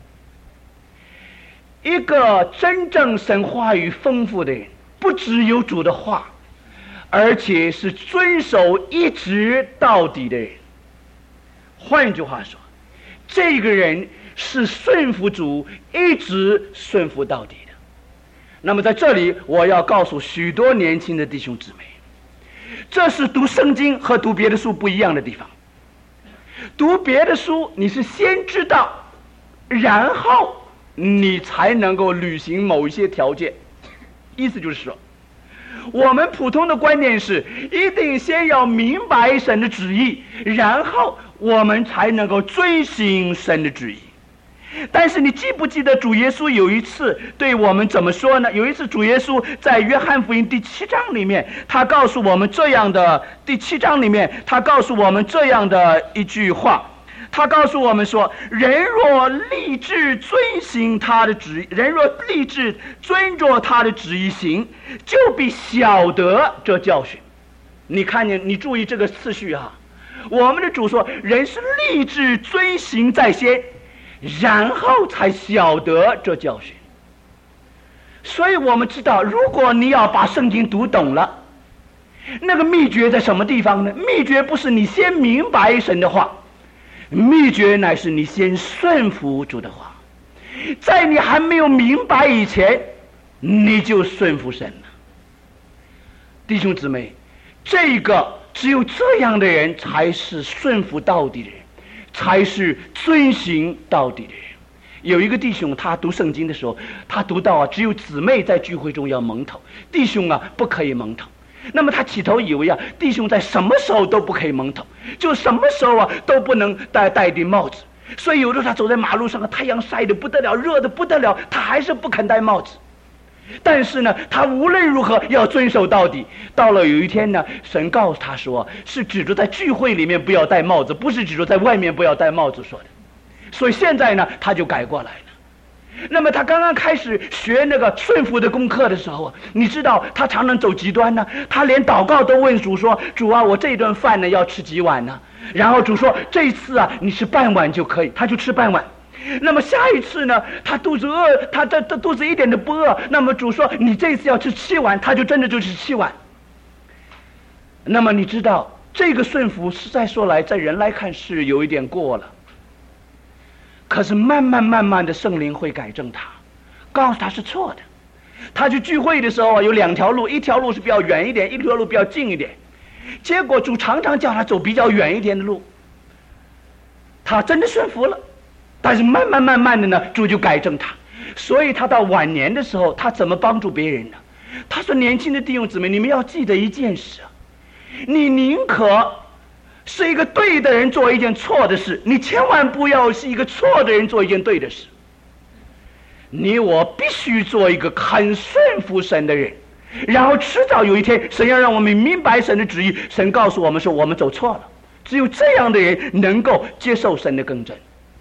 一个真正神话语丰富的人，不只有主的话，而且是遵守一直到底的人。换句话说，这个人是顺服主，一直顺服到底的。那么在这里，我要告诉许多年轻的弟兄姊妹，这是读圣经和读别的书不一样的地方。读别的书，你是先知道，然后你才能够履行某一些条件。意思就是说，我们普通的观念是一定先要明白神的旨意，然后我们才能够遵行神的旨意。但是你记不记得主耶稣有一次对我们怎么说呢？有一次主耶稣在约翰福音第七章里面，他告诉我们这样的，第七章里面他告诉我们这样的一句话，他告诉我们说，人若立志遵行他的旨意，人若立志遵着他的旨意行，就必晓得这教训。你看见，你注意这个次序啊。我们的主说，人是立志遵行在先，然后才晓得这教训。所以我们知道，如果你要把圣经读懂了，那个秘诀在什么地方呢？秘诀不是你先明白神的话，秘诀乃是你先顺服主的话。在你还没有明白以前，你就顺服神了。弟兄姊妹，这个只有这样的人才是顺服到底的人，才是遵行到底的人。有一个弟兄，他读圣经的时候，他读到啊，只有姊妹在聚会中要蒙头，弟兄啊不可以蒙头。那么他起头以为啊，弟兄在什么时候都不可以蒙头，就什么时候啊都不能戴戴一顶帽子。所以有的时候他走在马路上，太阳晒得不得了，热得不得了，他还是不肯戴帽子。但是呢，他无论如何要遵守到底。到了有一天呢，神告诉他说，是指着在聚会里面不要戴帽子，不是指着在外面不要戴帽子说的。所以现在呢，他就改过来了。那么他刚刚开始学那个顺服的功课的时候啊，你知道他常常走极端呢，他连祷告都问主说，主啊，我这顿饭呢要吃几碗呢？然后主说，这一次啊你吃半碗就可以，他就吃半碗。那么下一次呢，他肚子饿，他这这肚子一点都不饿，那么主说你这次要吃七碗，他就真的就吃七碗。那么你知道这个顺服实在说来，在人来看是有一点过了，可是慢慢慢慢的圣灵会改正他，告诉他是错的。他去聚会的时候啊，有两条路，一条路是比较远一点，一条路比较近一点。结果主常常叫他走比较远一点的路，他真的顺服了。但是慢慢慢慢的呢，主就改正他。所以他到晚年的时候，他怎么帮助别人呢？他说，年轻的弟兄姊妹，你们要记得一件事啊，你宁可是一个对的人做一件错的事，你千万不要是一个错的人做一件对的事。你我必须做一个肯顺服神的人，然后迟早有一天，神要让我们明白神的旨意，神告诉我们说我们走错了，只有这样的人能够接受神的更正。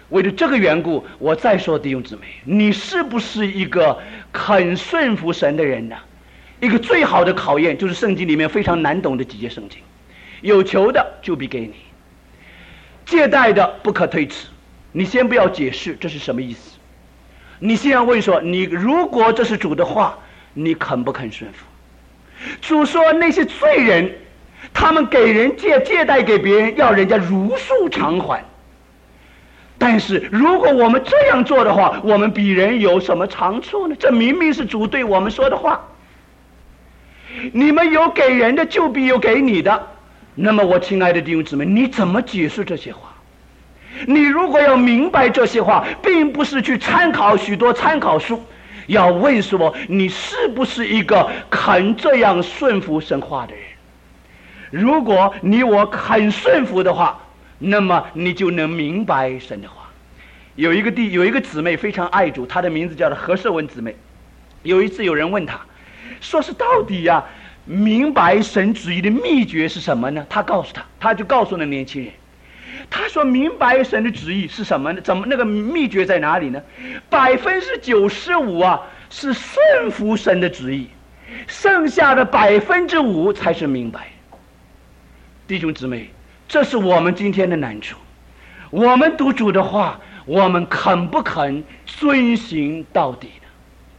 为了这个缘故，我再说弟兄姊妹，你是不是一个肯顺服神的人呢？一个最好的考验就是圣经里面非常难懂的几节圣经，有求的就必给你，借贷的不可推迟。你先不要解释这是什么意思，你先要问说，你如果这是主的话，你肯不肯顺服？主说那些罪人，他们给人借借贷给别人，要人家如数偿还。但是如果我们这样做的话，我们比人有什么长处呢？这明明是主对我们说的话。你们有给人的，就必有给你的。那么我亲爱的弟兄姊妹，你怎么解释这些话？你如果要明白这些话，并不是去参考许多参考书，要问说你是不是一个肯这样顺服神话的人。如果你我肯顺服的话，那么你就能明白神的话。有一个弟有一个姊妹非常爱主，她的名字叫做何瑟文姊妹。有一次有人问她，说是到底呀、啊，明白神旨意的秘诀是什么呢？她告诉他，她就告诉那年轻人，她说明白神的旨意是什么呢？怎么那个秘诀在哪里呢？百分之九十五啊是顺服神的旨意，剩下的百分之五才是明白。弟兄姊妹，这是我们今天的难处。我们读主的话，我们肯不肯遵行到底呢？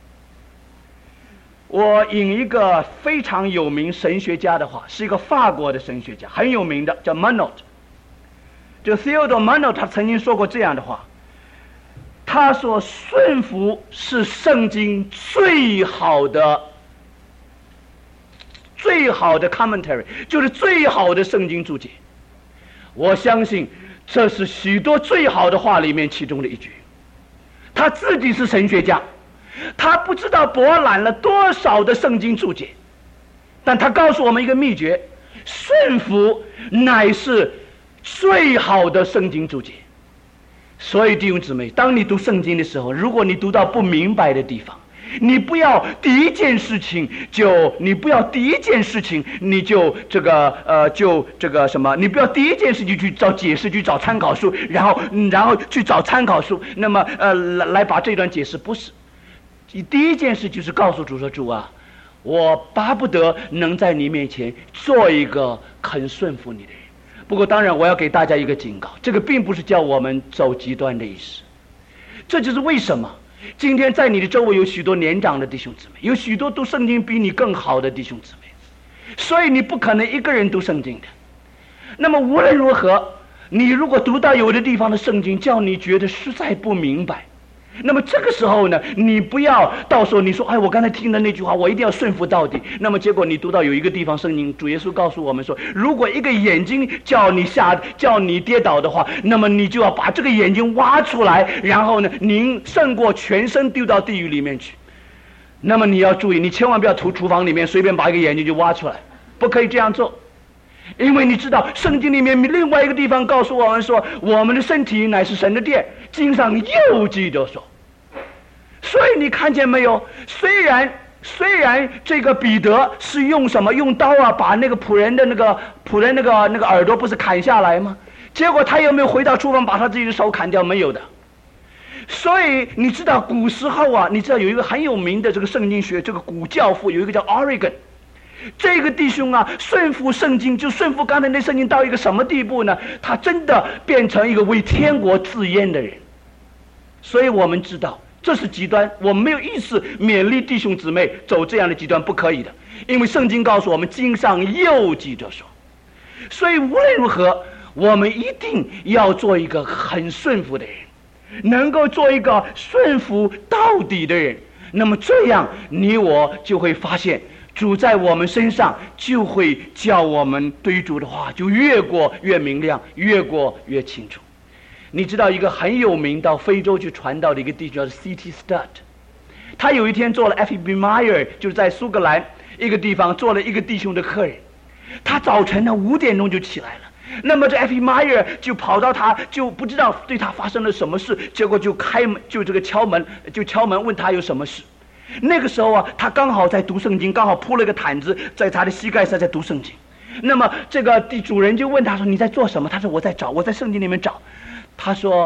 我引一个非常有名神学家的话，是一个法国的神学家，很有名的，叫 Monod。 这 Theodore Monod 他曾经说过这样的话，他说顺服是圣经最好的最好的 commentary， 就是最好的圣经注解。我相信这是许多最好的话里面其中的一句。他自己是神学家，他不知道博览了多少的圣经注解，但他告诉我们一个秘诀：顺服乃是最好的圣经注解。所以弟兄姊妹，当你读圣经的时候，如果你读到不明白的地方，你不要第一件事情就你不要第一件事情你就这个呃就这个什么，你不要第一件事情去找解释，去找参考书，然后然后去找参考书，那么呃来来把这段解释。不是，第一件事就是告诉主说，主啊，我巴不得能在你面前做一个肯顺服你的人。不过当然我要给大家一个警告，这个并不是叫我们走极端的意思。这就是为什么今天在你的周围有许多年长的弟兄姊妹，有许多读圣经比你更好的弟兄姊妹，所以你不可能一个人读圣经的。那么无论如何，你如果读到有的地方的圣经叫你觉得实在不明白，那么这个时候呢，你不要到时候你说，哎，我刚才听的那句话我一定要顺服到底，那么结果你读到有一个地方圣经主耶稣告诉我们说，如果一个眼睛叫你下叫你跌倒的话，那么你就要把这个眼睛挖出来，然后呢您胜过全身丢到地狱里面去。那么你要注意，你千万不要图厨房里面随便把一个眼睛就挖出来，不可以这样做。因为你知道圣经里面另外一个地方告诉我们说，我们的身体乃是神的殿，经上又记着说。所以你看见没有，虽然虽然这个彼得是用什么用刀啊把那个仆人的那个仆人那个那个耳朵不是砍下来吗？结果他有没有回到厨房把他自己的手砍掉？没有的。所以你知道古时候啊，你知道有一个很有名的这个圣经学这个古教父，有一个叫 Origen，这个弟兄啊，顺服圣经，就顺服刚才那圣经到一个什么地步呢？他真的变成一个为天国自阉的人。所以我们知道这是极端，我们没有意思勉励弟兄姊妹走这样的极端，不可以的。因为圣经告诉我们，经上又记着说。所以无论如何，我们一定要做一个很顺服的人，能够做一个顺服到底的人。那么这样你我就会发现，主在我们身上就会叫我们对于主的话就越过越明亮，越过越清楚。你知道一个很有名到非洲去传道的一个弟兄叫 C T Studd， 他有一天做了 F B Meyer， 就是在苏格兰一个地方做了一个弟兄的客人。他早晨呢五点钟就起来了，那么这 F B Meyer 就跑到他，就不知道对他发生了什么事，结果就开门，就这个敲门，就敲门问他有什么事。那个时候啊，他刚好在读圣经，刚好铺了个毯子在他的膝盖上在读圣经。那么这个主人就问他说，你在做什么？他说我在找，我在圣经里面找。他说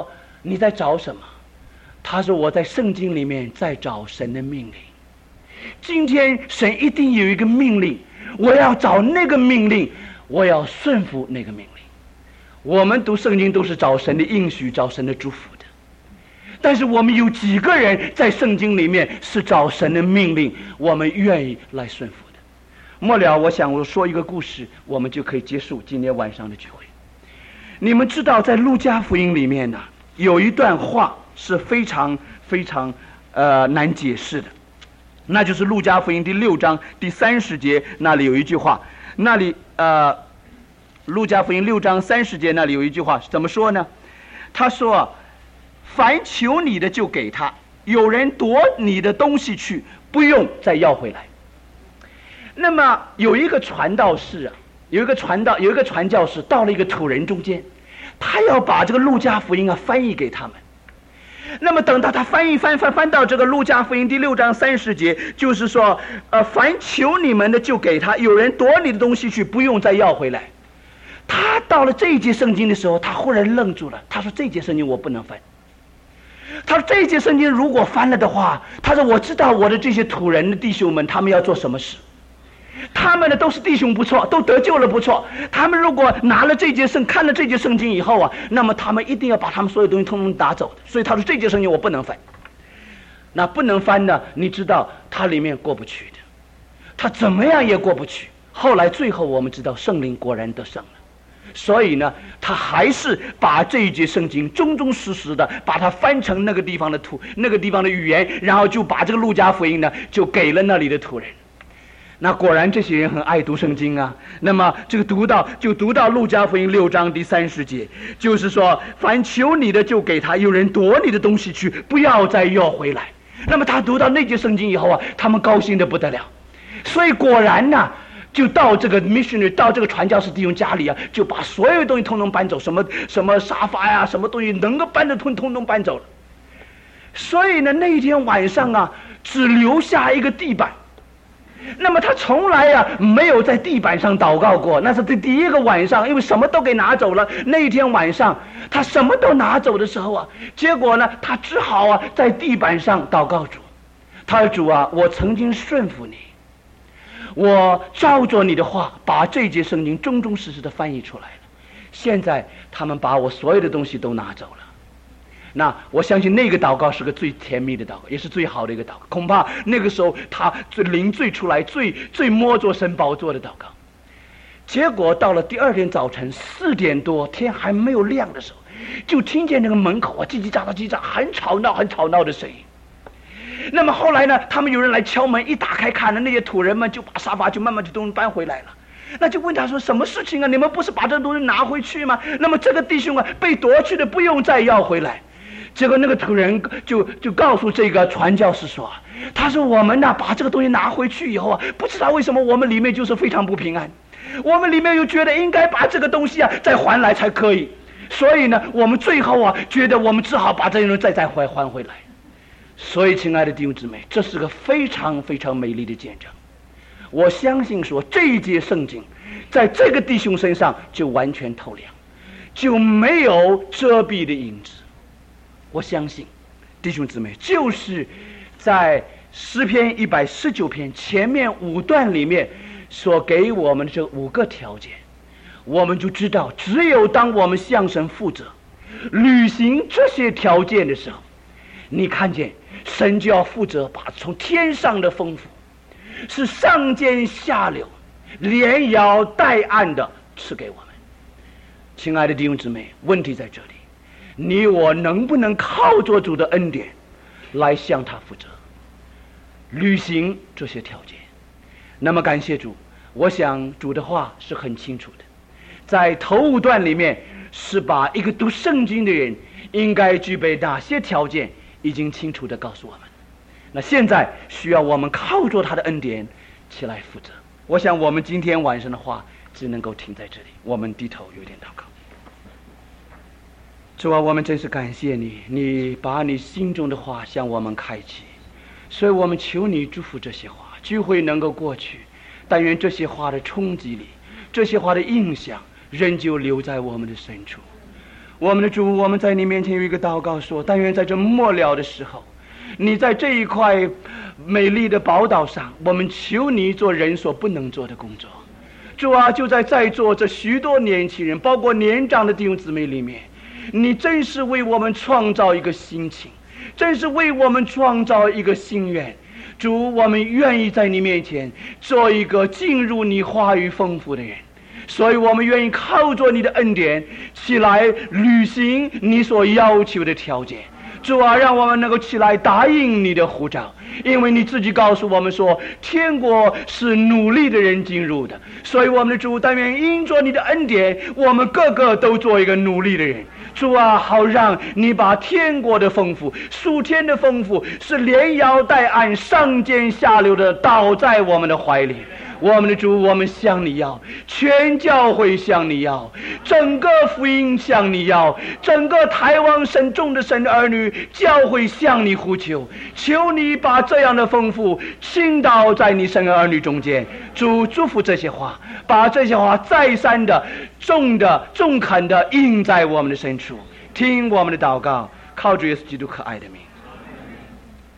你在找什么？他说我在圣经里面在找神的命令。今天神一定有一个命令，我要找那个命令，我要顺服那个命令。我们读圣经都是找神的应许，找神的祝福的。但是我们有几个人在圣经里面是找神的命令，我们愿意来顺服的？末了，我想我说一个故事，我们就可以结束今天晚上的聚会。你们知道在路加福音里面呢，有一段话是非常非常呃难解释的，那就是路加福音第六章第三十节那里有一句话，那里呃路加福音六章三十节那里有一句话怎么说呢？他说凡求你的就给他，有人夺你的东西去，不用再要回来。那么有一个传道士啊，有一个传道有一个传教士到了一个土人中间，他要把这个路加福音啊翻译给他们。那么等到他翻译翻翻翻到这个路加福音第六章三十节，就是说呃凡求你们的就给他，有人夺你的东西去，不用再要回来。他到了这一节圣经的时候，他忽然愣住了，他说这节圣经我不能翻。他说这一节圣经如果翻了的话，他说我知道我的这些土人的弟兄们他们要做什么事，他们的都是弟兄不错，都得救了不错，他们如果拿了这节圣看了这节圣经以后啊，那么他们一定要把他们所有东西通通打走的。所以他说这节圣经我不能翻。那不能翻呢，你知道他里面过不去的，他怎么样也过不去。后来最后我们知道圣灵果然得胜了，所以呢他还是把这一节圣经忠忠实实的把它翻成那个地方的土那个地方的语言，然后就把这个路加福音呢就给了那里的土人。那果然这些人很爱读圣经啊。那么这个读到就读到路加福音六章第三十节，就是说凡求你的就给他，有人夺你的东西去，不要再要回来。那么他读到那节圣经以后啊，他们高兴得不得了。所以果然呢、啊就到这个 missionary 到这个传教士弟兄家里啊，就把所有东西通通搬走，什么什么沙发呀，什么东西能够搬的通通通搬走了。所以呢那一天晚上啊，只留下一个地板。那么他从来啊没有在地板上祷告过，那是第第一个晚上，因为什么都给拿走了。那一天晚上他什么都拿走的时候啊，结果呢他只好啊在地板上祷告主，他说主啊，我曾经顺服你，我照着你的话把这节圣经忠忠实实的翻译出来了，现在他们把我所有的东西都拿走了。那我相信那个祷告是个最甜蜜的祷告，也是最好的一个祷告，恐怕那个时候他最灵最出来最最摸着神宝座的祷告。结果到了第二天早晨四点多，天还没有亮的时候，就听见那个门口啊叽叽喳喳叽喳很吵闹很吵闹的声音。那么后来呢，他们有人来敲门，一打开看了，那些土人们就把沙发就慢慢就都搬回来了。那就问他说什么事情啊，你们不是把这东西拿回去吗？那么这个弟兄啊被夺去的，不用再要回来。结果那个土人就就告诉这个传教士说，他说我们呢、啊、把这个东西拿回去以后啊，不知道为什么我们里面就是非常不平安，我们里面又觉得应该把这个东西啊再还来才可以，所以呢我们最后啊觉得我们只好把这些东西再再还还回来。所以亲爱的弟兄姊妹，这是个非常非常美丽的见证。我相信说这一节圣经在这个弟兄身上就完全透亮，就没有遮蔽的影子。我相信弟兄姊妹，就是在诗篇一百十九篇前面五段里面所给我们的这五个条件，我们就知道只有当我们向神负责履行这些条件的时候，你看见神就要负责把从天上的丰富是上尖下流连摇带按的赐给我们。亲爱的弟兄姊妹，问题在这里，你我能不能靠着主的恩典来向他负责履行这些条件？那么感谢主，我想主的话是很清楚的，在头五段里面是把一个读圣经的人应该具备哪些条件已经清楚地告诉我们。那现在需要我们靠着他的恩典起来负责。我想我们今天晚上的话只能够停在这里，我们低头有点祷告。主啊，我们真是感谢你，你把你心中的话向我们开启，所以我们求你祝福这些话，聚会能够过去，但愿这些话的冲击力，这些话的印象仍旧留在我们的深处。 我们的主，我们在你面前有一个祷告说，但愿在这末了的时候，你在这一块美丽的宝岛上，我们求你做人所不能做的工作。主啊，就在在座这许多年轻人，包括年长的弟兄姊妹里面，你真是为我们创造一个心情，真是为我们创造一个心愿。主，我们愿意在你面前做一个进入你话语丰富的人，所以我们愿意靠着你的恩典起来履行你所要求的条件。主啊，让我们能够起来答应你的呼召，因为你自己告诉我们说，天国是努力的人进入的。所以我们的主，但愿因着你的恩典，我们个个都做一个努力的人。主啊，好让你把天国的丰富、属天的丰富，是连摇带按、上尖下流的倒在我们的怀里。我们的主，我们向你要，全教会向你要，整个福音向你要，整个台湾神众的神的儿女教会向你呼求，求你把这样的丰富倾倒在你神的儿女中间。主祝福这些话，把这些话再三的重的重恳的印在我们的深处。听我们的祷告，靠主耶稣基督可爱的名。